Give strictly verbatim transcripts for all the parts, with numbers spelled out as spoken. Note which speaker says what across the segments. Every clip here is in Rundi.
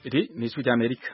Speaker 1: Iri ni ijwi ry'Amerika.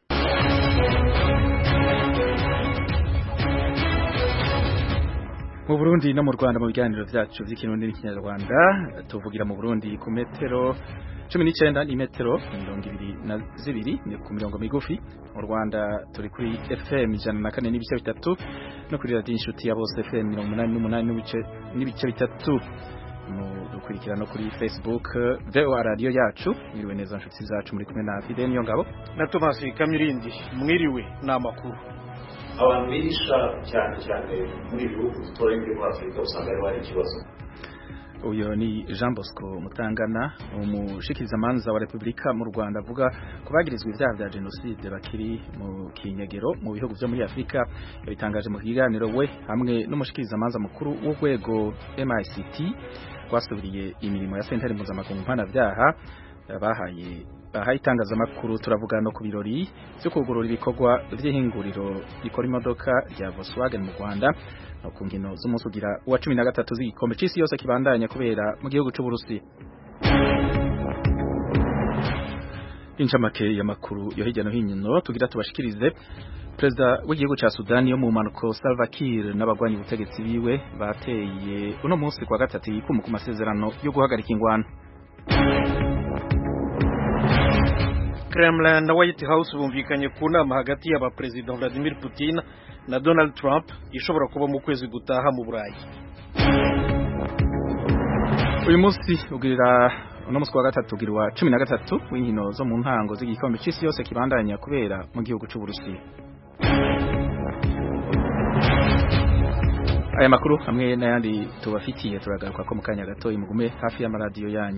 Speaker 1: Mu Burundi no mu Rwanda mu biganiro vyacu vy'ikirundi n'ikinyarwanda tuvugira mu Burundi ku metero cumi n'icenda ni metero mirongo ibiri na zibiri ni ku mirongo migufi. Mu Rwanda turi kuri F M ijana na kane n'ibice bitatu no kuri radio inshuti ya bose F M mirongo umunani n'umunani n'ibice n'ibice bitatu. Mu dukurikira no kuri Facebook V O A radio yacu. Mwiriwe neza nshuti zacu, muri kumwe na Fidel Niyongabo
Speaker 2: na Thomas Kamirindi. Mwiriwe n'amakuru.
Speaker 3: Abantu bigisha cyane cyane muri bihugu dutora muri Afrika usanga ari wari ikibazo.
Speaker 1: Uyo ni Jean Bosco Mutangana, umushikiriza manza wa Republika mu Rwanda, avuga kubagirizwa ivyaha vya genocide bakiri mu kinyegero mu bihugu vyo muri Afrika. Yabitangaje mu kiganiro we hamwe n'umushikiriza manza mukuru w'urwego M I C T kwasubiriye imirimo ya sentare mpuzamakungu mpanavyaha bahaye bahaye itangazamakuru. Turavuga no ku birori byo kugurura ibikorwa vy'ihinguriro rikora imodoka rya Volkswagen mu Rwanda no ku ngino z'umunsi ugira wa cumi na gatatu z'igikombe c'isi yose kibandanya kubera mu gihugu c'u Burusiya. Incamake y'amakuru yo hirya no hino tugira tubashikirize. Perezida w'igihugu ca Sudani yo mu manuko Salva Kiir n'abagwanyi ubutegetsi biwe bateye uno munsi kwa gatatu yikumu ku masezerano yo guhagarika ingwano.
Speaker 2: Kremlin na White House bumvikanye ku nama hagati y'aba President Vladimir Putin na Donald Trump ishobora kuba mu kwezi gutaha mu Burayi.
Speaker 1: Uyu munsi ugirira uno munsi kwa gatatu ugirwa cumi na gatatu w'inkino zo mu ntango z'igikombe c'isi yose kibandanya kubera mu gihugu c'u Burusiya. Aya makuru hamwe n'ayandi tubafitiye turagaruka ko mu kanya gato imugume hafi y'amaradiyo yanyu.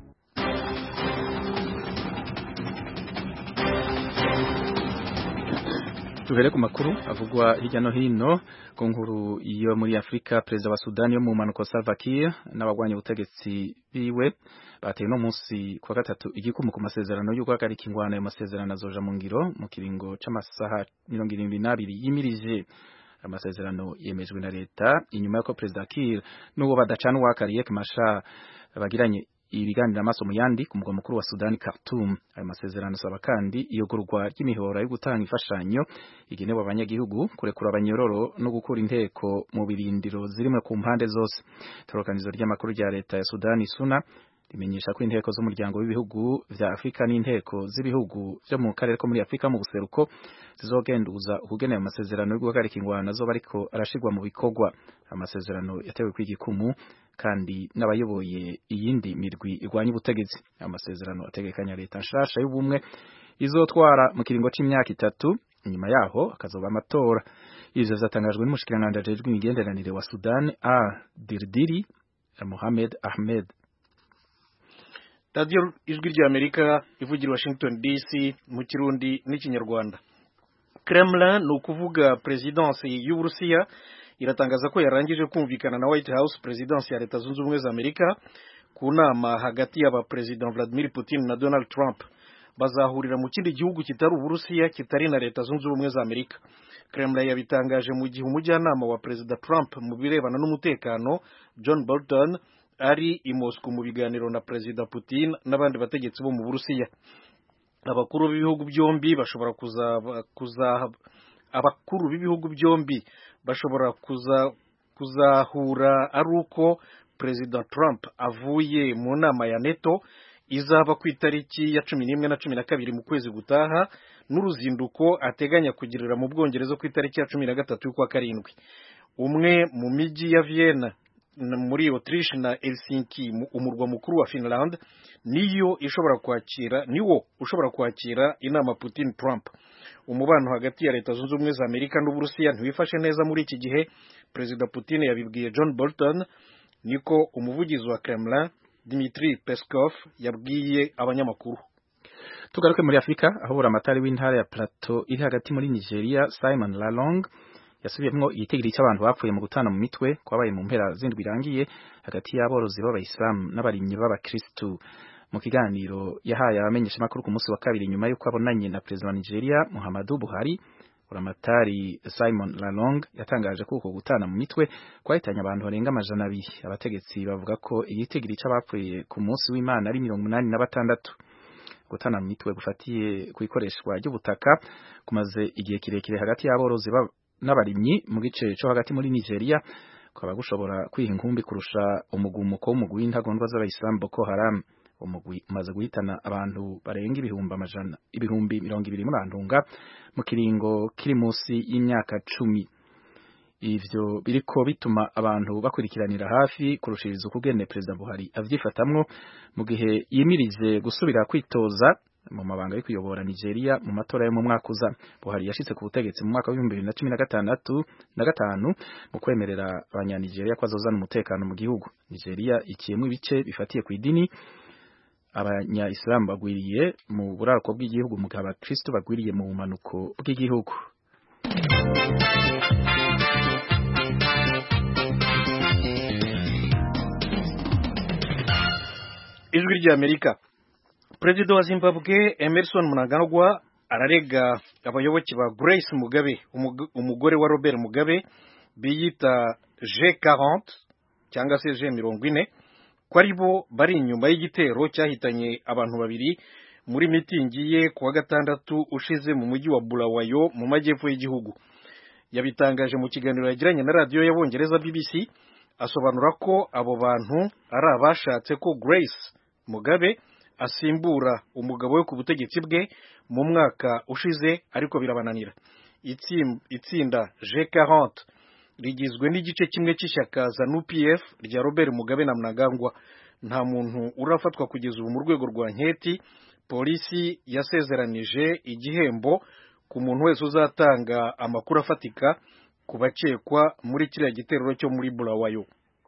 Speaker 1: Tuhere ku makuru avugwa hirya no hino ku nkuru iyo muri Afrika. Perezida wa Sudani yo mu manuko Salva Kiir n'abagwanya ubutegetsi biwe bateye no munsi kwa gatatu igikumu ku masezerano yo guhagarika ingwano. Ayo masezerano azoja mu ngiro mu kiringo c'amasaha mirongo irindwi n'abiri yimirije. Amasezerano yemejwe na leta inyuma y'uko Perezida Kiir n'uwo badacana uwakariye Machar bagiranye ibiganira amaso mu yandi ku mugwa mukuru wa Sudani Khartoum. Ayo masezerano asaba kandi iyogurwa ry'imihora yo gutanga imfashanyo igenewe abanyagihugu, kurekura abanyororo no gukura inteko mu birindiro zirimwe ku mpande zose. Torokanizo ry'amakuru rya leta ya Sudani Suna rimenyesha ko inteko z'umuryango w'ibihugu vya Afrika n'inteko z'ibihugu vyo mu karere ko muri Afrika mu buseruko zizogenduza ukugenera amasezerano yo guhagarika ingwano azoba ariko arashirwa mu bikorwa. Amasezerano yatewe kw'igikumu kandi n'abayoboye iyindi mirwi igwanya ubutegetsi. Amasezerano ategekanya leta nshasha y'ubumwe izotwara mu kiringo c'imyaka itatu, inyuma yaho akazoba amatora. Ivyo vyatangajwe n'umushikiranganje ajejwe imigenderanire wa Sudan A Dirdiri Mohamed Ahmed.
Speaker 2: Radio Ijwi ry'Amerika ivugira Washington D C mu Kirundi n'ikinyarwanda. Kremlin no kuvuga presidence y'u Burusiya iratangaza ko yarangije kumvikana na White House, presidence ya Leta Zunze Ubumwe za Amerika, ku nama hagati y'aba President Vladimir Putin na Donald Trump. Bazahurira mu kindi gihugu kitari Uburusiya kitari na Leta Zunze Ubumwe za Amerika. Kremlin yabitangaje mu gihe umujyanama wa President Trump mu birebana n'umutekano John Bolton ari i Moscow mu biganiro na President Putin n'abandi bategetsi bo mu Burusiya. Abakuru b'ibihugu byombi bashobora kuza kuza abakuru b'ibihugu byombi bashobora kuza kuzahura ari uko President Trump avuye mu nama ya NATO izaba ku itariki ya cumi n'imwe na cumi na kabiri mu kwezi gutaha, n'uruzinduko ateganya kugirira mu Bwongereza ku itariki ya cumi na gatatu y'ukwa karindwi. Umwe mu miji ya Vienna muri Autriche na Helsinki umurwa mukuru wa Finland niyo ishobora kwakira niwo ushobora kwakira inama Putin Trump. Umubano hagati ya Leta Zunze Ubumwe za Amerika n'Uburusiya ntiwifashe neza muri iki gihe. Perezida Putin yabibwiye John Bolton, niko umuvugizi wa Kremlin Dmitry Peskov yabwiye abanyamakuru.
Speaker 1: Tugaruke muri Afrika aho buramatari w'intara ya Plateau iri hagati muri Nigeria Simon Lalong yasubiyemwo igitigiri cy'abantu bapfuye mu gutana mu mitwe kwabaye mu mpera zindwi birangiye hagati y'aborozi b'abayisilamu n'abarimyi b'abakristu. Mu kiganiro yahaye abamenyesha makuru ku munsi wa kabiri nyuma y'uko abonanye na Perezida wa Nigeria Muhammadu Buhari, buramatari Simon Lalong yatangaje ko uko gutana mu mitwe kwahitanye abantu barenga amajana abiri. Abategetsi bavuga ko igitigiri c'abapfuye ku munsi w'Imana ari mirongo umunani na batandatu. gutana mu mitwe gufatiye ku ikoreshwa ry'ubutaka kumaze igihe kirekire hagati y'aborozi n'abarimyi mu gice cyo hagati muri Nigeria kwaba gushobora kwiha inkumbi kurusha umugumuko w'umugwi w'intagondwa z'abayisilamu Boko Haram. Umugwi umaze guhitana abantu barenga ibihumbi amajana ibihumbi mirongo ibiri muri Antunga mu kiringo kiri munsi y'imyaka cumi. Ivyo biriko bituma abantu bakurikiranira hafi kurushiriza ukugene President Buhari avyifatamwo mu gihe yimirije gusubira kwitoza mu mabanga yo kuyobora Nigeria mu matora yo mu mwaka uza. Buhari yashitse ku butegetsi mu mwaka wa bibiri na cumi na gatandatu na gatanu mu kwemerera abanya-Nigeria ko azozana umutekano mu gihugu. Nigeria ikiyemwe ibice bifatiye ku idini, abanya-Islam bagwiriye mu burako bw'igihugu mu gihe abakristo bagwiriye mu bumanuko bw'igihugu.
Speaker 2: Ijwi ry'Amerika. Perezida wa Zimbabwe Emerson Mnangagwa ararega abayoboke ba Grace Mugabe, umugore wa Robert Mugabe, biyita G quarante cyangwa se G mirongo ine, ko ari bo bari inyuma y'igitero cyahitanye abantu babiri muri mitingi ye kuwa gatandatu ushize mu mujyi wa Bulawayo mu majyepfo y'igihugu. Yabitangaje mu kiganiro yagiranye na radio y'Abongereza B B C, asobanura ko abo bantu ari abashatse ko Grace Mugabe asimbura umugabo we ku butegetsi bwe mu mwaka ushize, ariko birabananira. Itsinda G quarante rigizwe n'igice kimwe cy'ishyaka ZANU P F rya Robert Mugabe na Mnangagwa. Nta muntu urafatwa kugeza ubu mu rwego rwa nketi. Polisi yasezeranije igihembo ku muntu wese uzatanga amakuru afatika ku bakekwa muri kiriya giterero cyo muri Bulawayo.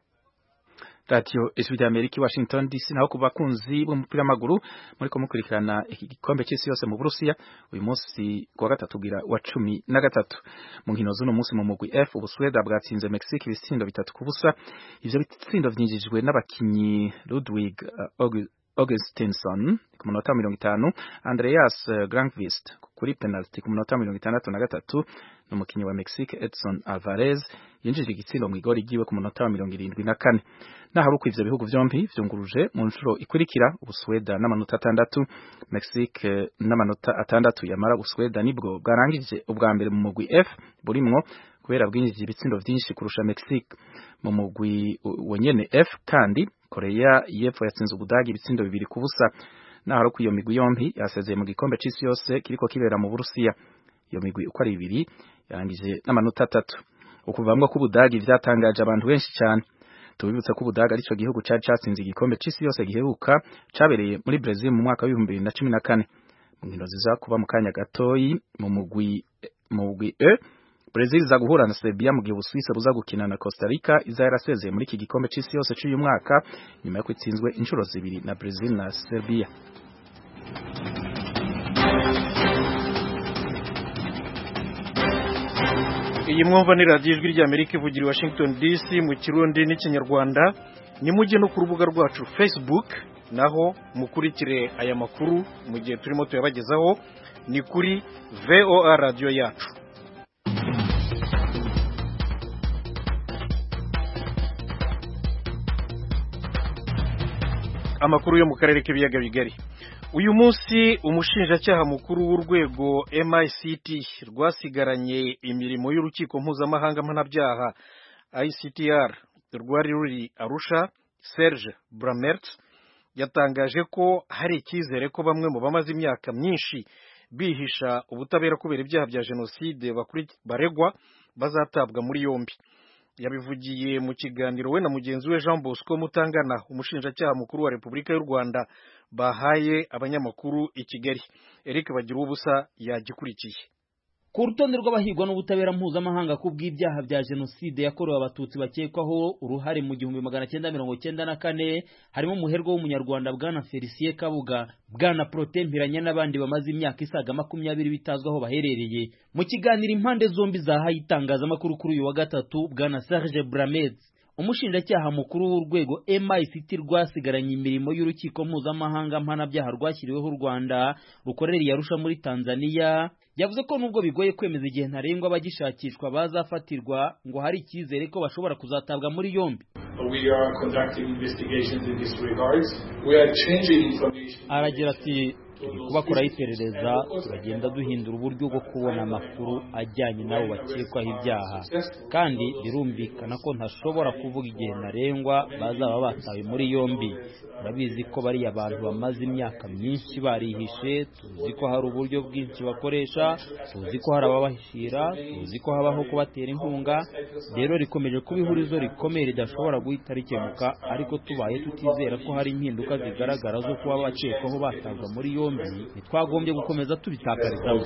Speaker 1: Radio Ijwi ry'Amerika Washington D C. Naho ku bakunzi b'umupira w'amaguru muri ko mukurikirana iki gikombe cy'isi yose mu Burusiya uyu munsi kuwa gatatu gira wa cumi na gatatu. Mu nkino z'uno munsi mu mugwi F Ubusuweda bwatsinze Mexique ibitsindo bitatu ku busa. Ivyo bitsindo vyinjijwe n'abakinyi Ludwig uh, Augustinsson ku munota mirongo itanu, Andreas uh, Granqvist kuri penalty ku munota mirongo itandatu na gatatu, n'umukinyi wa Mexique Edson Alvarez yinjije igitsindo mu igori giwe ku munota mirongo irindwi na kane. Naho uko ivyo bihugu vyombi vyunguruje mu nshuro ikurikira, Ubusuweda n'amanota atandatu, Mexique n'amanota atandatu. Yamara Ubusuweda nibwo bwarangije ubwa mbere mu mugwi F burimwo kubera bwinjije ibitsindo vyinshi kurusha Mexique. Mu mugwi wenyene F kandi Korea y'Epfo yatsinze Ubudagi ibitsindo bibiri ku busa. Naho ku iyo migwi yombi yasezeye mu gikombe c'isi yose kiriko kibera mu Burusiya. Iyo migwi uko ari ibiri yarangije n'amanota atatu. Ukuvamwa ku Budagi vyatangaje abantu benshi cyane. Tubibutsa ko Ubudagi ari cyo gihugu cya catsinze igikombe c'isi yose giheruka cabereye muri Brazil mu mwaka wa bibiri bibiri na cumi na kane. Mu nkino ziza kuba mu kanya gatoyi mu mugwi mu mugwi E, Brazil za guhura na Serbia mu gihe Ubusuwisi buza gukina na Costa Rica iza yarasezeye muri iki gikombe c'isi yose cy'uyu mwaka nyuma yo kwitsinzwe inshuro zibiri na Brazil na Serbia.
Speaker 2: Iyi mwumva ni radio Ijwi ry'Amerika ivugira i Washington D C mu Kirundi n'Ikinyarwanda. Ni mujye no ku rubuga rwacu Facebook, naho mukurikire aya makuru mu gihe turimo tuyabagezaho, ni kuri V O A radio yacu. Amakuru yo mu karere k'ibiyaga bigari. Uyu munsi umushinjacyaha mukuru w'urwego M I C T rwasigaranye imirimo y'urukiko mpuzamahanga mpanabyaha I C T R rwari ruri Arusha, Serge Bramert, yatangaje ko hari icyizere ko bamwe mu bamaze imyaka myinshi bihisha ubutabera kubera ibyaha bya jenoside baregwa bazatabwa muri yombi. Yabivugiye mu kiganiro we na mugenzi we Jean Bosco Mutangana, umushinjacyaha mukuru wa Repubulika y'u Rwanda, bahaye abanyamakuru i Kigali. Eric Bagirubusa yagikurikiye.
Speaker 4: Ku rutonde rw'abahigwa n'ubutabera mpuzamahanga ku bw'ibyaha bya jenoside yakorewe abatutsi bakekwaho uruhare mu gihumbi magana cyenda mirongo cyenda na kane harimo umuherwe w'umunyarwanda Bwana Felicien Kabuga, Bwana Protempiranya n'abandi bamaze imyaka isaga makumyabiri bitazwaho baherereye. Mu kiganiro impande zombi zahaye itangazamakuru kuri uyu wa gatatu, Bwana Serge Bramets, umushinjacyaha mukuru w'urwego M I C T rwasigaranye imirimo y'urukiko mpuzamahanga mpanabyaha rwashyiriweho u Rwanda rukorera i Arusha muri Tanzania, yavuze ko nubwo bigoye kwemeza igihe ntarengwa abagishakishwa bazafatirwa, ngo hari icyizere ko bashobora kuzatabwa muri yombi.
Speaker 5: We are conducting investigations in this regards. We are changing information.
Speaker 4: Aragira ati turi kubakoraho iperereza turagenda duhindura uburyo bwo kubona amakuru ajyanye n'abo bakekwaho ibyaha kandi birumvikana ko ntashobora kuvuga igihe ntarengwa bazaba batawe muri yombi. Murabizi ko bari abantu bamaze imyaka myinshi barihishe, tuzi ko hari uburyo bwinshi bakoresha, tuzi ko hari ababahishira, tuzi ko habaho kubatera inkunga. Rero rikomeje kuba ihurizo rikomeye ridashobora guhita rikemuka, ariko tubaye tutizera ko hari impinduka zigaragara zo kuba bakekwaho batabwa muri yombi ntitwagombye gukomeza tubitakarizamo.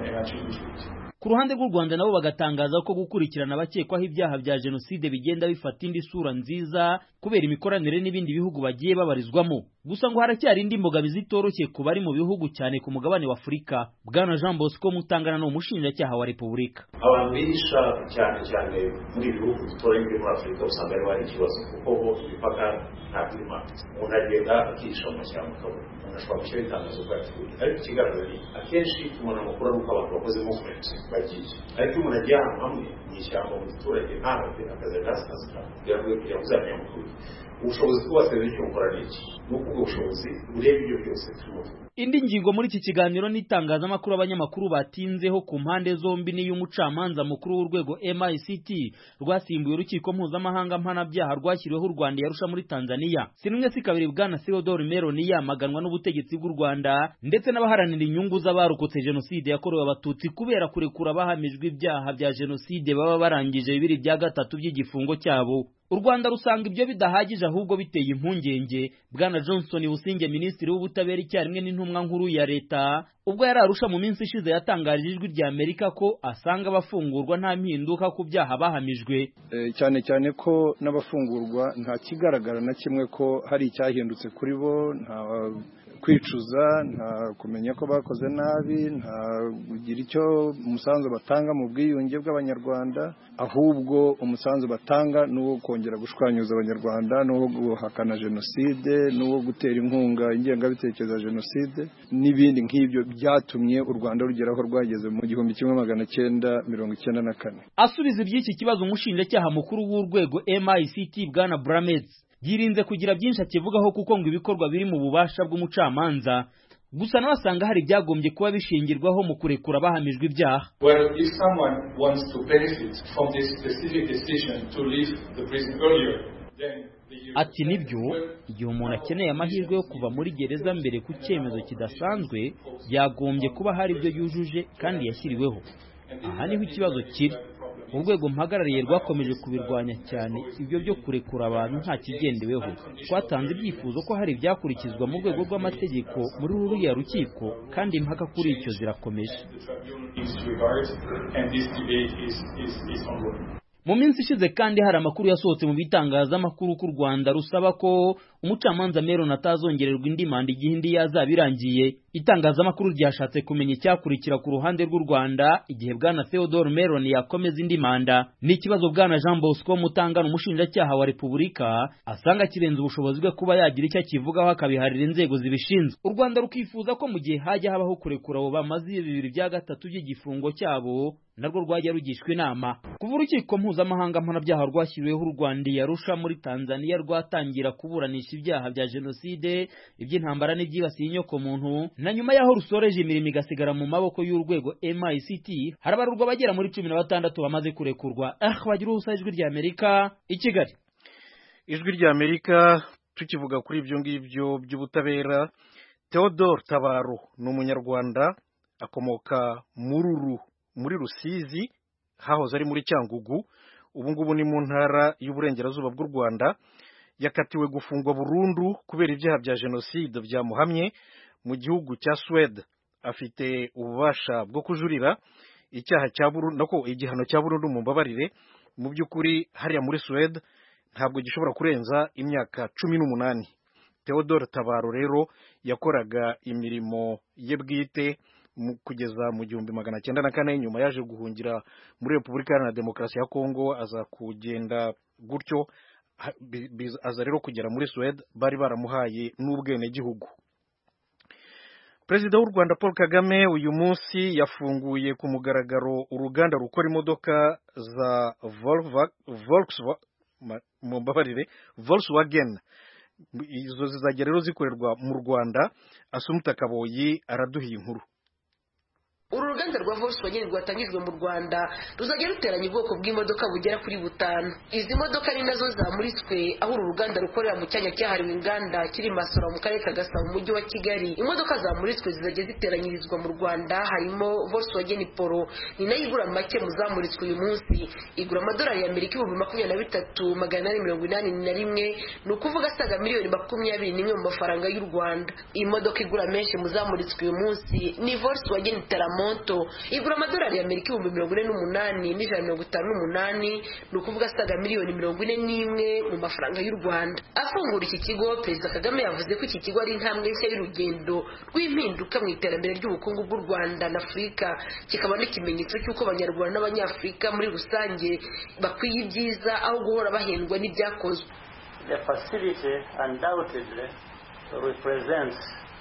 Speaker 4: Ku ruhande rw'u Rwanda nabo bagatangaza ko gukurikirana abakekwaho ibyaha bya jenoside bigenda bifata indi sura nziza kubera imikoranire n'ibindi bihugu bagiye babarizwamo. Gusa ngo haracyari indi mbogamizi itoroshye ku bari mu bihugu cyane ku mugabane wa Afurika. Bwana Jean Bosco Mutangana ni umushinjacyaha wa Repubulika.
Speaker 3: Abantu bihisha cyane cyane muri bihugu duturanye muri Afurika usanga ari wari ikibazo kuko bo imipaka nta klima. Umuntu agenda akisha mu mashyamba akabona umuntu ashobora gushyira itangazo bw'abaturage, ariko ikigaragara ni akenshi tubona amakuru ari uko abantu bakoze movement bagiye, ariko umuntu agiye ahantu hamwe mu ishyamba mu giturage ntabe akazi gasasa biravuye kugira ngo uzamenye amakuru. Ubushobozi bwose n'icyo ukora n'iki nuko ubwo bushobozi bureba ibyo byose tumuvuga.
Speaker 4: Indi ngingo muri iki kiganiro n'itangazamakuru abanyamakuru batinzeho ku mpande zombi ni y'umucamanza mukuru w'urwego M I C T rwasimbuye urukiko mpuzamahanga mpanabyaha rwashyiriweho u Rwanda yarusha muri Tanzania. Sinumwe si kabiri Bwana Theodore Meron yamaganwa n'ubutegetsi bw'u Rwanda ndetse n'abaharanira inyungu z'abarokotse jenoside yakorewe abatutsi kubera kurekura abahamijwe ibyaha bya jenoside baba barangije bibiri bya gatatu by'igifungo cyabo. U Rwanda rusanga ibyo bidahagije ahubwo biteye impungenge. Bwana Johnson Businge, minisitiri w'ubutabera icyarimwe n'intumwa nkuru ya leta, ubwo yari arusha mu minsi ishize yatangaje ijwi rya Amerika ko asanga abafungurwa nta mpinduka ku byaha bahamijwe.
Speaker 5: E, cyane cyane ko n'abafungurwa nta kigaragara na kimwe ko hari icyahindutse kuri bo, nta kwicuza, nta kumenya ko bakoze nabi, nta kugira icyo umusanzu batanga mu bwiyunge bw'abanyarwanda, ahubwo umusanzu batanga n'uwo kongera gushwanyuza abanyarwanda, n'uwo guhakana jenoside, n'uwo gutera inkunga ingengabitekerezo ya jenoside n'ibindi nk'ibyo byatumye u Rwanda rugeraho rwageze mu gihumbi kimwe magana cyenda mirongo icyenda na kane.
Speaker 4: Asubiza iby'iki kibazo umushinjacyaha mukuru w'urwego M I C T Bwana Bramets yirinze kugira byinshi akivugaho kuko ngo ibikorwa biri mu bubasha bw'umucamanza. Gusa nabasanga hari byagombye kuba bishingirwaho mu kurekura bahamijwe ibyaha.
Speaker 6: Well, if someone wants to benefit from this specific decision to leave the prison earlier, then
Speaker 4: ati nibyo, igihe umuntu akeneye amahirwe yo kuva muri gereza mbere ku cyemezo kidasanzwe byagombye kuba hari ibyo yujuje kandi yashyiriweho. Aha niho ikibazo kiri. Urwego mpagarariye rwakomeje kubirwanya cyane ibyo byo kurekura abantu nta kigendeweho. Twatanze ibyifuzo ko hari ibyakurikizwa mu rwego rw'amategeko muri ruriya rukiko kandi impaka kuri icyo zirakomeje. Mu minsi ishize kandi hari amakuru yasohotse mu bitangazamakuru ku Rwanda rusaba ko umucamanza Meron atazongererwa indi manda igihe indi yazaba irangiye. Itangazamakuru ryashatse kumenya icyakurikira ku ruhande rw'u Rwanda igihe Bwana Theodore Meron yakomeza indi manda. Ni ikibazo Bwana Jean Bosco Mutangana umushinjacyaha wa Repubulika asanga kirenze ubushobozi bwe kuba yagira icyo akivugaho akabiharira inzego zibishinzwe. U Rwanda rukifuza ko mu gihe hajya habaho kurekura abo bamaze bibiri bya gatatu by'igifungo cyabo narwo rwajya rugishwa inama. Kuva urukiko mpuzamahanga mpanabyaha rwashyiriweho u Rwanda yarusha muri Tanzania rwatangira kuburanisha ibyaha bya jenoside, iby'intambara n'ibyibasiye inyoko muntu, na nyuma yaho rusoreje imirimo igasigara mu maboko y'urwego M I C T harabarurwa bagera muri cumi na batandatu bamaze kurekurwa. Ah, bagira ubusa ijwi rya Amerika i Kigali.
Speaker 2: Ijwi rya Amerika tukivuga kuri ibyo ngibyo by'ubutabera. Theodore Tabaro ni umunyarwanda akomoka mururu muri Rusizi hahoze ari muri Cyangugu, ubu ngubu ni mu ntara y'uburengerazuba bw'u Rwanda. Yakatiwe gufungwa burundu kubera ibyaha bya jenoside byamuhamye mu gihugu cya Sweden. Afite ububasha bwo kujurira icyaha cya burundu nako igihano cya burundu mu mbabarire. Mu by'ukuri hariya muri Sweden ntabwo gishobora kurenza imyaka cumi n'umunani. Theodore Tabaro rero yakoraga imirimo ye bwite kugeza mu gihumbi magana cyenda na kane, nyuma yaje guhungira muri Repubulika Iharanira Demokarasi ya Kongo, aza kugenda gutyo aza rero kugera muri Sweden bari baramuhaye n'ubwene gihugu. Perezida w'u Rwanda Paul Kagame uyu munsi yafunguye ku mugaragaro uruganda rukora imodoka za Volkswagen izo zizajya rero zikorerwa mu Rwanda. Asumta Kaboyi araduhiye inkuru.
Speaker 7: Uru ruganda rwa Volkswagen rwatangijwe mu Rwanda ruzajya ruteranya ubwoko bw'imodoka bugera kuri butanu. Izi modoka ni nazo zamuritswe aho uru ruganda rukorera mu cyanya cyahariwe inganda kiri Masoro mu karere ka Gasabo mu mujyi wa Kigali. Imodoka zamuritswe zizajya ziteranyirizwa mu Rwanda harimo Volkswagen Polo, ni nayo igura make mu zamuritswe uyu munsi, igura amadolari y'Amerika ibihumbi makumyabiri na bitatu magana inani mirongo inani na rimwe, ni ukuvuga asaga miliyoni makumyabiri n'imwe mu mafaranga y'u Rwanda. Iyi modoka igura menshi mu zamuritswe uyu munsi ni Volkswagen Teramo Monto, igura amadolari y'Amerika ibihumbi mirongo ine n'umunani n'ijana mirongo itanu n'umunani, ni ukuvuga asaga miliyoni mirongo ine n'imwe mu mafaranga y'u Rwanda. Afungura iki kigo, Perezida Kagame yavuze ko iki kigo ari intambwe nshya y'urugendo rw'impinduka mu iterambere ry'ubukungu bw'u Rwanda na Afurika, kikaba n'ikimenyetso cy'uko Abanyarwanda n'Abanyafurika muri rusange bakwiye ibyiza aho guhora bahendwa n'ibyakozwe.
Speaker 8: The facility undoubtedly represents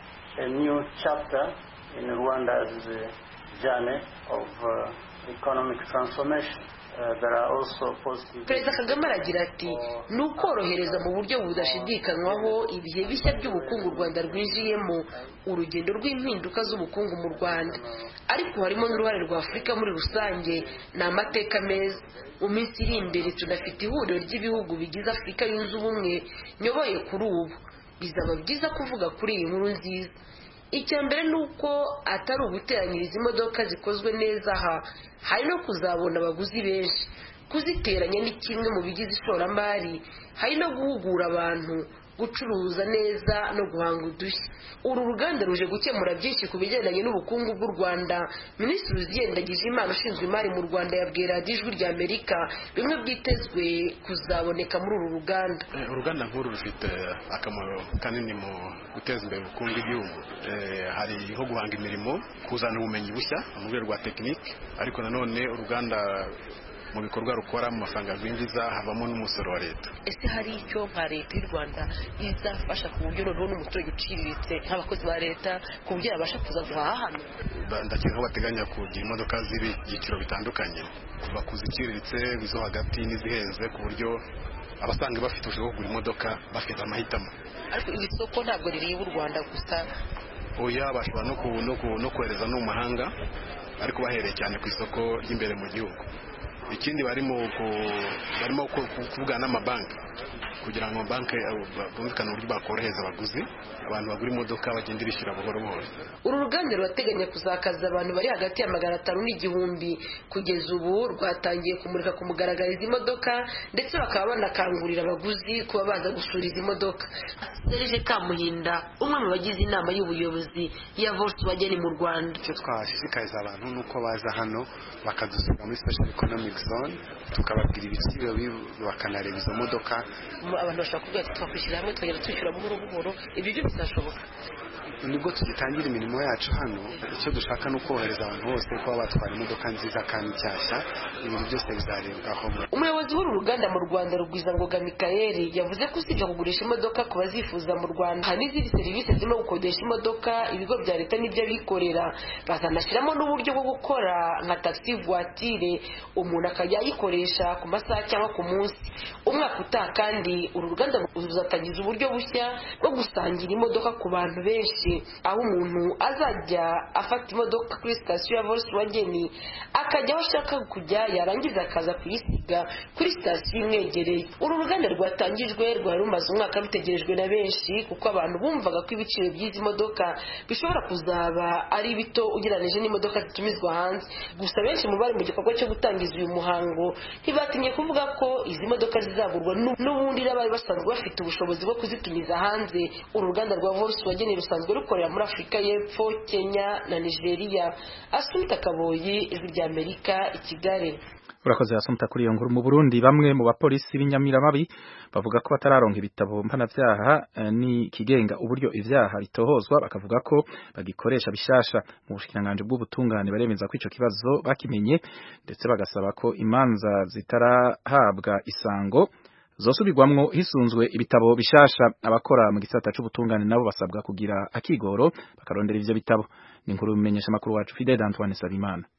Speaker 8: a new chapter in Rwanda's uh, journey of uh, economic transformation. Uh, there are also positive.
Speaker 7: Perezida Kagame aragira ati ni ukorohereza mu buryo budashidikanywaho ibihe bishya by'ubukungu u Rwanda rwinjiyemo, urugendo rw'impinduka z'ubukungu mu Rwanda, ariko harimo n'uruhare rwa Afurika muri rusange. Ni amateka meza. Mu minsi iri imbere tunafite ihuriro ry'ibihugu bigize Afurika yunze ubumwe nyoboye kuri ubu. Bizaba byiza kuvuga kuri iyi nkuru nziza. Icya mbere ni uko atari uguteranyiriza imodoka zikozwe neza aha, hari no kuzabona abaguzi benshi. Kuziteranya ni kimwe mu bigize ishoramari, hari no guhugura abantu gucuruza neza no guhanga udushya. Uru ruganda ruje gukemura byinshi ku bigendanye n'ubukungu bw'u Rwanda. Minisitiri Uziyendagije Imana ushinzwe imari mu Rwanda yabwiye radiyo Ijwi ry'Amerika bimwe byitezwe kuzaboneka muri uru ruganda.
Speaker 9: Uruganda nk'uru rufite akamaro kanini mu guteza imbere ubukungu bw'igihugu. Hari nko guhanga imirimo, kuzana ubumenyi bushya mu rwego rwa tekinike, ariko nanone uruganda mu bikorwa rukora mu mafaranga rwinjiza havamo n'umusoro wa leta.
Speaker 7: Ese hari icyo nka leta y'u Rwanda izafasha ku buryo noneho n'umuturage uciriritse nk'abakozi ba leta ku buryo yabasha kuza guhaha hano?
Speaker 9: Ndakeka ko bateganya kugira imodoka z'ibyiciro bitandukanye, kuva ku ziciriritse, izo hagati n'izihenze, ku buryo abasanga bafite ubushobozi bwo kugura imodoka bafite amahitamo.
Speaker 7: Ariko iri soko ntabwo rireba u Rwanda gusa.
Speaker 9: Oya, bashobora no kohereza no mu mahanga, ariko bahereye cyane ku isoko ry'imbere mu gihugu. Ikindi barimo barimo kuvugana n'amabanki kugira ngo banki bumvikane uburyo bakorohereza abaguzi, abantu bagura imodoka bagenda bishyura buhoro buhoro.
Speaker 7: Uru ruganda rurateganya kuzakaza abantu bari hagati ya magana atanu n'igihumbi. Kugeza ubu rwatangiye kumurika ku mugaragaro izi modoka, ndetse bakaba banakangurira abaguzi kuba baza gusura izi modoka. Serge Kamuhinda, umwe mu bagize inama y'ubuyobozi ya Volkswagen mu Rwanda.
Speaker 10: Icyo twashishikariza abantu nuko baza hano bakadusura muri special economic zone, tukababwira ibiciro bakanareba izo modoka.
Speaker 7: Abantu bashaka kuvuga ati twakwishyira hamwe twagenda twishyura buhoro buhoro, ibyo byo bizashoboka.
Speaker 10: Nibwo tugitangira imirimo yacu hano, icyo dushaka no korohereza abantu bose kuba batwara imodoka nziza kandi nshyashya, ibintu byose bizarebwaho.
Speaker 7: Umuyobozi w'uru ruganda mu Rwanda Rugwizangoga Michael yavuze ko usibye kugurisha imodoka ku bazifuza mu Rwanda, hari n'izindi serivisi zirimo gukodesha imodoka, ibigo bya leta n'iby'abikorera. Bazanashyiramo n'uburyo bwo gukora nka taxi voiture, umuntu akajya ayikoresha ku masaha cyangwa ku munsi. Umwaka utaha kandi uru ruganda ruzatangiza uburyo bushya bwo gusangira imodoka ku bantu benshi, aho umuntu azajya afata imodoka kuri sitasiyo ya Volkswagen akajya aho ashaka kujya, yarangiza akaza kuyisiga kuri sitasiyo imwegereye. Uru ruganda rwatangijwe rwari rumaze umwaka bitegerejwe na benshi, kuko abantu bumvaga ko ibiciro by'izi modoka bishobora kuzaba ari bito ugereranije n'imodoka zitumizwa hanze. Gusa benshi mu bari mu gikorwa cyo gutangiza uyu muhango ntibatinye kuvuga ko izi modoka zizagurwa n'ubundi n'abari basanzwe bafite ubushobozi bwo kuzitumiza hanze. Uru ruganda rwa Volkswagen rusanzwe rukorera muri Afurika y'Epfo, Kenya na Nigeria. Asumta Kaboyi, Ijwi ry'Amerika, i Kigali.
Speaker 1: Urakoze Asumta kuri iyo nkuru. Mu Burundi bamwe mu bapolisi b'inyamiramabi bavuga ko batararonka ibitabo mpanavyaha ni kigenga uburyo ivyaha bitohozwa, bakavuga ko bagikoresha bishasha. Mu bushikiranganje bw'ubutungane baremeza ko ico kibazo bakimenye, ndetse bagasaba ko imanza zitarahabwa isango zosubirwamwo hisunzwe ibitabo bishasha. Abakora mu gisata c'ubutungane nabo basabwa kugira akigoro bakarondera ivyo bitabo. Ni inkuru bimenyesha makuru wacu Fidel Antoine Sabimana.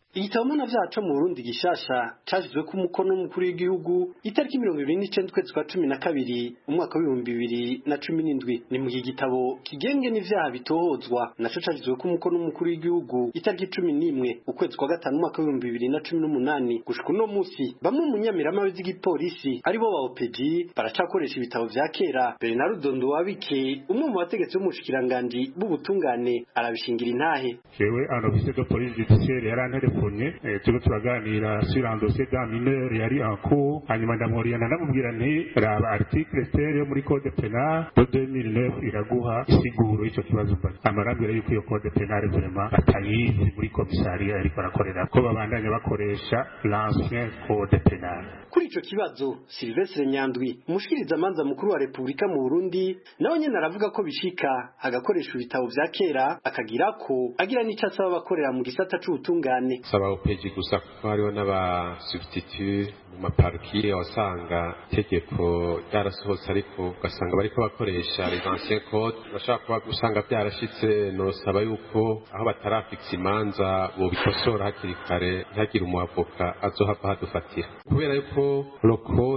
Speaker 11: igitabo mpanavyaha co mu Burundi gishasha cashizwe ku mukono w'umukuru w'igihugu itariki mirongo ibiri n'icenda ukwezi kwa cumi na kabiri umwaka w'ibihumbi bibiri na cumi n'indwi. Ni mu gitabo kigenge n'ivyaha bitohozwa naco cashizwe ku mukono w'umukuru w'igihugu itariki cumi n'imwe ukwezi kwa gatanu umwaka w'ibihumbi bibiri na cumi n'umunani. Gushika uno musi bamwe mu nyamirama b'igipolisi ari bo ba O P G baracakoresha ibitabo vya kera. Bernard Ndowabike umwe mu bategetsi b'umushikiranganji b'ubutungane arabishingira intahe.
Speaker 12: Jewe un officier de police judiciaire yaranterefonye tuko turaganira sur un dossier d'un mineur yari en cours, hanyuma ndamworiana ndamubwira nti raba article sept yo muri code penal de deux mille neuf iraguha isiguro ico kibazo mbaza. Amarambira yuko iyo code penal vraiment atayizi muri komisariya ariko arakorera ko babandanya bakoresha l'ancien code penal.
Speaker 11: Kuri ico kibazo Sylvestre Nyandwi umushikiriza manza mukuru wa Republika mu Burundi nawe nyene aravuga ko bishika agakoresha ibitabo vya kera akagira ko agira n'ico asaba bakorera mu gisata c'ubutungane.
Speaker 13: Saba O P G gusa ko hariho n'aba substitute mu maparkier wasanga tegeko ryarasohotse ariko ugasanga bariko bakoresha les anciens codes. Bashaka kuba gusanga byarashitse no saba yuko aho batarafixa imanza bo bikosora hakiri kare ntagire umuavoka azohava hadufatira, kubera yuko lo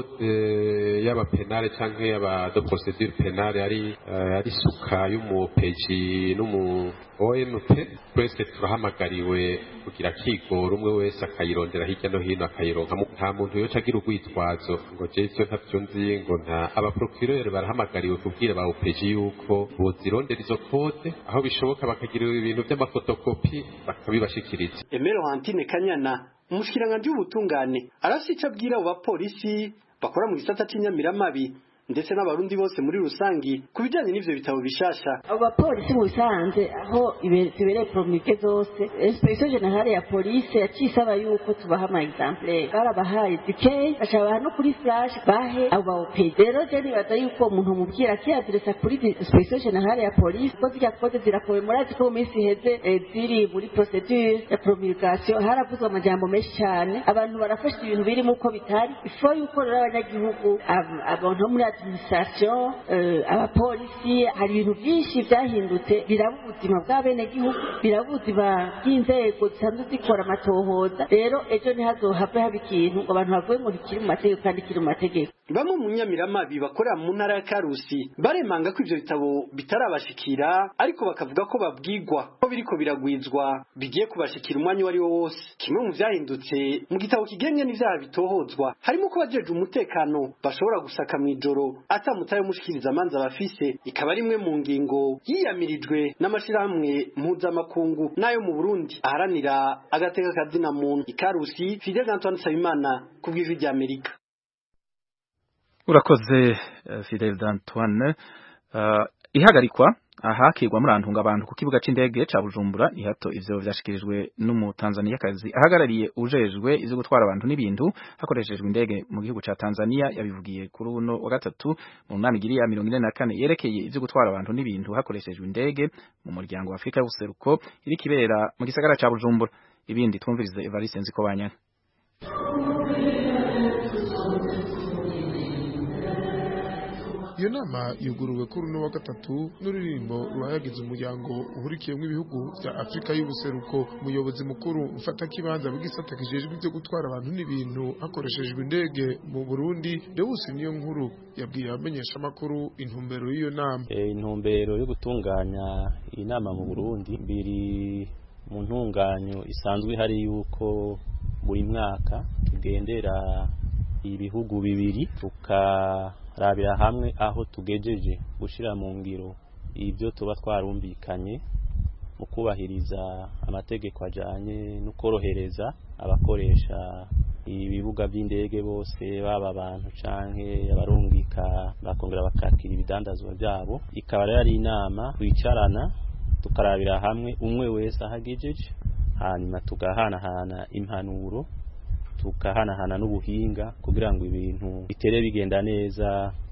Speaker 13: code y'aba penale canke y'aba de procédure penale ari ari suka y'umu O P G n'umu O M P. Twese turahamagariwe kugira kigoro umwe wese akayirondera hirya no hino akayironka. Nta muntu yoca agira urwitwazo ngo je icyo ntavyo nzi ngo nta. Aba procureur barahamagariwe kubwira ba O P G yuko bozirondera izo code aho bishoboka bakagira ibintu by'amafotokopi bakabibashikiriza.
Speaker 11: Emero Hantine Kanyana umushikiranganje w'ubutungane arasica abwira abo bapolisi bakora mu gisata c'inyamiramabi ndetse n'abarundi bose muri rusangi kubijanye n'ivyo bitabo bishasha.
Speaker 14: Abo bapolisi mu bisanze aho ibereye promulgué zose inspection generale ya police yacisaba yuko tubaha ama exemple barabahaye dikey ashaba no kuri flash bahe abo ba O P G. Rero je nibaza yuko umuntu mubwira ki adressa kuri inspection generale ya police ko zirya code zirakowe muri ati ko mu minsi heze ziri muri procedure ya promulgation haravuzwe amajambo menshi cyane abantu barafasha ibintu biri mu ko bitari ifo yuko rero abanyagihugu abantu muri administration abapolisi hari ibintu byinshi byahindutse biraba ubuzima bw'abene gihugu biraba ubuzima bw'inzego zisanzwe zikora amatohoza. Rero ejo ntihazohave haba ikintu ngo abantu bavuge ngo ntikiri mu mategeko kandi kiri mu mategeko.
Speaker 11: Bamwe mu nyamiramabi bakorera mu ntara ya Karusi baremanga ko ivyo bitabo bitarabashikira ariko bakavuga ko babwigwa ko biriko biragwizwa bigiye kubashikira umwanya wari wo wose. Kimwe mu vyahindutse mu gitabo kigenye n'ivyaha bitohozwa harimo ko bajeje umutekano bashobora gusaka mw'ijoro atamutaye mushikiriza amanza bafise, ikaba rimwe mu ngingo yiyamirijwe n'amashirahamwe mpuzamakungu nayo mu Burundi aharanira agateka kazina muntu. Ikarusi Fidel Antoine Sabimana kubw'ijwi rya Amerika.
Speaker 1: Urakoze uh, Fidel Antoine. Uh, ihagarikwa ahakirwa murantunga abantu ku kibuga c'indege ca Bujumbura ni hato ivyo vyashikirijwe n'umu Tanzania kazi ahagarariye ujejwe izo gutwara abantu n'ibintu hakoreshejwe indege mu gihugu ca Tanzania. Yabivugiye kuri uno wa gatatu mu nama igiri ya mirongo ine na kane yerekeye izo gutwara abantu n'ibintu hakoreshejwe indege mu muryango wa Afrika y'ubuseruko iri kibera mu gisagara ca Bujumbura. Ibindi twumvirize Evariste Nzikobanya.
Speaker 15: Iyo nama yuguruwe kuri uno wa gatatu n'uririmbo ruhayagiza umuryango uhurikiyemo ibihugu bya Afrika y'ubuseruko. Umuyobozi mukuru mfata kibanza bw'isata kijejwe byo gutwara abantu n'ibintu hakoreshejwe indege mu Burundi Deus niyo nkuru yabwiye abamenyesha makuru intumbero y'iyo nama.
Speaker 16: E, intumbero yo gutunganya iyi nama mu Burundi biri mu ntunganyo isanzwe hari yuko buri mwaka tugendera ibihugu bibiri tukarabira hamwe aho tugejeje gushira mu ngiro ibyo tuba twarumvikanye mu kubahiriza amategeko ajanye no korohereza abakoresha ibibuga by'indege bose baba abantu canke abarungika bakongera bakakira ibidandazwa byabo. Ikaba ari inama twicarana tukarabira hamwe umwe wese ahagejeje hanyuma tugahanahana impanuro tukahanahana n'ubuhinga kugira ngo ibintu bitere bigenda neza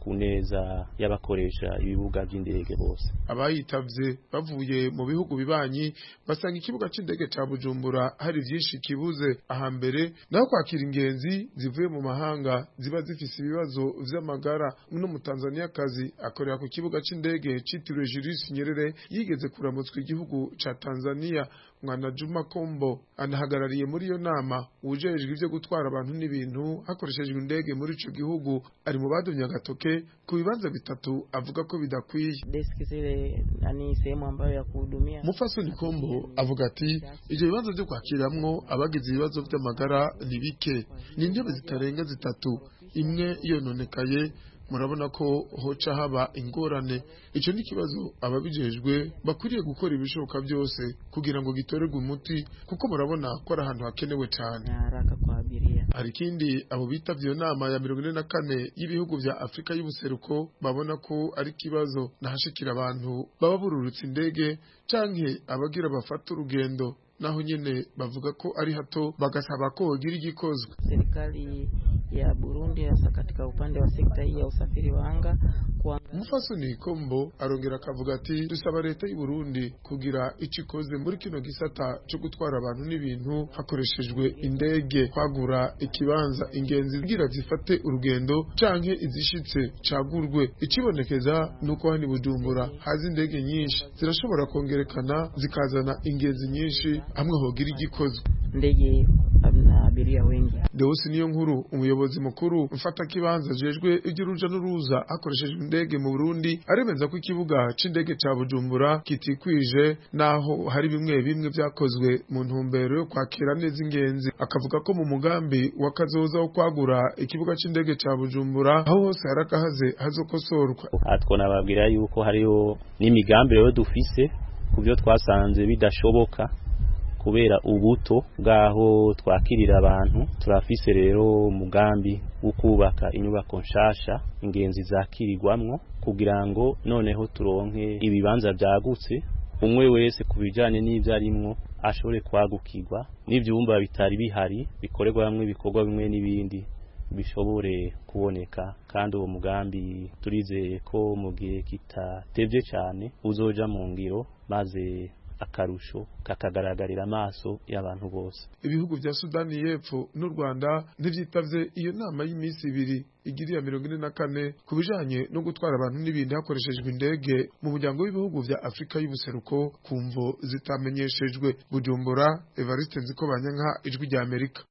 Speaker 16: ku neza y'abakoresha ibibuga by'indege bose.
Speaker 15: Abayitavye bavuye mu bihugu bibanyi basanga ikibuga c'indege ca Bujumbura hari vyinshi kibuze ahambere, naho kwakira ingenzi zivuye mu mahanga ziba zifise ibibazo vy'amagara. No mu Tanzania kazi akorera ku kibuga c'indege citiriwe Julius Nyerere yigeze kuramutswa igihugu ca Tanzania. Mwana Juma Kombo anahagarariye muri iyo nama ujejwe ivyo gutwara abantu n'ibintu hakoreshejwe indege muri ico gihugu, ari mu badumya gatoke ku bibanza bitatu avuga ko bidakwiye.
Speaker 17: Deski zile nani sehemu ambayo ya kuhudumia.
Speaker 15: Mufasoni Kombo avuga ati ivyo bibanza byo kwakiramwo abagize ibibazo vy'amagara ni bike, ni intebe zitarenga zitatu, imwe yononekaye. Murabona ko hoca haba ingorane. Ico ni kibazo ababijejwe bakwiriye gukora ibishoboka byose kugira ngo gitorerwe umuti, kuko murabona ko ari ahantu hakenewe cyane.
Speaker 17: Haraka kwa abiria.
Speaker 15: Hari kindi abo bitavye nama ya mirongo ine na kane y'ibihugu vya Afrika y'ubuseruko babona ko ari kibazo nahashikira abantu baba bururutse indege canke abagira bafata urugendo, naho nyene bavuga ko ari hato bagasaba ko hogira igikozwe.
Speaker 17: Serikali ya Burundi hasa katika upande wa sekta hii ya usafiri wa anga kwa
Speaker 15: Mufasoni Kombo arongera akavuga ati dusaba leta y'u Burundi kugira icikoze muri kino gisata cyo gutwara abantu n'ibintu hakoreshejwe indege, kwagura ikibanza ingenzi zigira zifate urugendo canke izishitse cagurwe. Ikibonekeza nuko hani Bujumbura hazi indege nyinshi zirashobora kongerekana zikazana ingenzi nyinshi hamwe hogira igikozwe.
Speaker 17: Ndege na abiria wengi.
Speaker 15: Deosi niyo nkuru umuyobozi mukuru mfata kibanza jejwe igiruja n'uruza akoreshejwe indege mu Burundi aremeza ko ikibuga c'indege ca Bujumbura kitikwije, naho hari bimwe bimwe vyakozwe mu ntumbero yo kwakira neza ingenzi. Akavuga ko mu mugambi wakazoza wo kwagura ikibuga c'indege ca Bujumbura aho hose harakahaze hazokosorwa.
Speaker 16: Atwo nababwira yuko hariyo n'imigambi rero dufise kubyo twasanze bidashoboka kubera ubuto bwaho twakirira abantu. Turafise rero umugambi wo kubaka inyubako nshasha ingenzi zakirirwamwo kugira ngo noneho turonke ibibanza byagutse, umwe wese kubijanye n'ivyo arimwo ashobore kwagukirwa, n'ivyumba bitari bihari bikorerwa bamwe bikorwa bimwe n'ibindi bishobore kuboneka. Kandi uwo mugambi turizeye ko mu gihe kitatevye cyane uzoja mu ngiro, maze akarusho kakagaragarira amaso y'abantu bose.
Speaker 15: Ibihugu vya Sudani y'Epfo n'u Rwanda ntivyitavye iyo nama y'imisi ibiri igiriya mirongo ine na kane kubijanye no gutwara abantu n'ibindi hakoreshejwe indege mu muryango w'ibihugu vya Afrika y'ubuseruko kumvo zitamenyeshejwe. Bujumbura, Evariste Nzikobanyanka, Ijwi rya Amerika.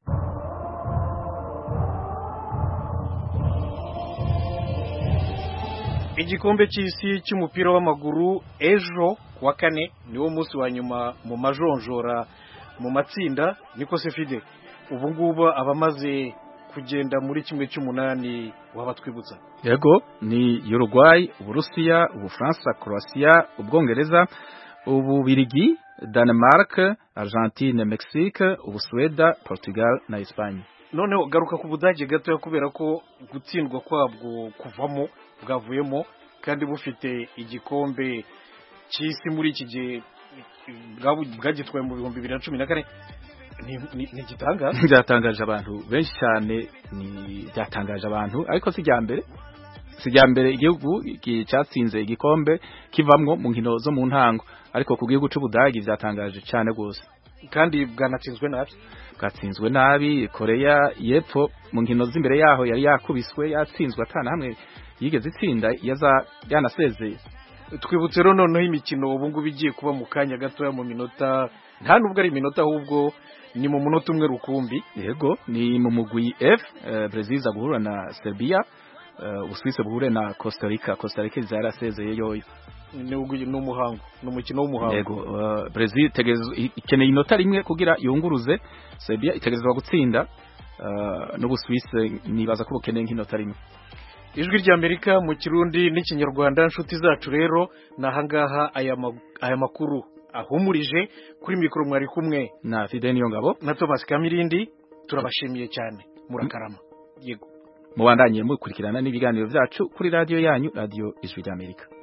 Speaker 2: Igikombe cy'isi cy'umupira w'amaguru ejo kuwa kane niwo munsi wa nyuma mu majonjora mu matsinda, niko se Fide. Ubu ngubu abamaze kugenda muri kimwe cy'umunani wabatwibutsa.
Speaker 1: Yego, ni Uruguay, Uburusiya, Ubufaransa, Croatia, Ubwongereza, Ububirigi, Denmark, Argentine, Mexique, Ubusuweda, Portugal na Espagne.
Speaker 2: Noneho garuka ku Budage gato kubera ko gutsindwa kwabwo kuvamo bwavuyemo kandi bufite igikombe cy'isi muri iki gihe bwagitwaye mu bihumbi bibiri na cumi na kane. Ni gitangaje
Speaker 1: byatangaje abantu benshi cyane, ni byatangaje abantu, ariko si jyambere si jyambere igihugu cyatsinze igikombe kivamwo mu nkino zo mu ntango, ariko ku gihugu c'Ubudage byatangaje cyane gose.
Speaker 2: Kandi bwanatsinzwe nabi
Speaker 1: bwatsinzwe nabi. Korea y'Epfo mu nkino z'imbere yaho yari yakubiswe, yatsinzwe atana hamwe yigeze itsinda, yaza yanasezeye.
Speaker 2: Twibutse rero noneho imikino ubu ngubu igiye kuba mu kanya gatoya mu minota, nta nubwo ari iminota ahubwo ni mu munota umwe rukumbi.
Speaker 1: Yego, ni mu mugwi F. uh, Brazil za guhura na Serbia, uh, Uswise buhure na Costa Rica. Costa Rica zarasezeye yoyo.
Speaker 2: Ni uguye n'umuhango, n'umukino w'umuhango.
Speaker 1: Yego, uh, Brazil tegezo ikeneye inota rimwe kugira yunguruze. Serbia itegezwa gutsinda, uh, no Uswise nibaza ko bukeneye nk'inota rimwe.
Speaker 2: Ijwi rya Amerika mu Kirundi n'ikinyarwanda. Nshuti zacu rero nahangaha aya aya makuru ahumurije. Kuri mikoro mwari kumwe
Speaker 1: na Fide Niyongabo
Speaker 2: na Thomas Kamirindi. Turabashimiye cyane, murakarama. Yego,
Speaker 1: mubandanye mukurikirana n'ibiganiro byacu kuri radio yanyu, Radio Ijwi rya Amerika.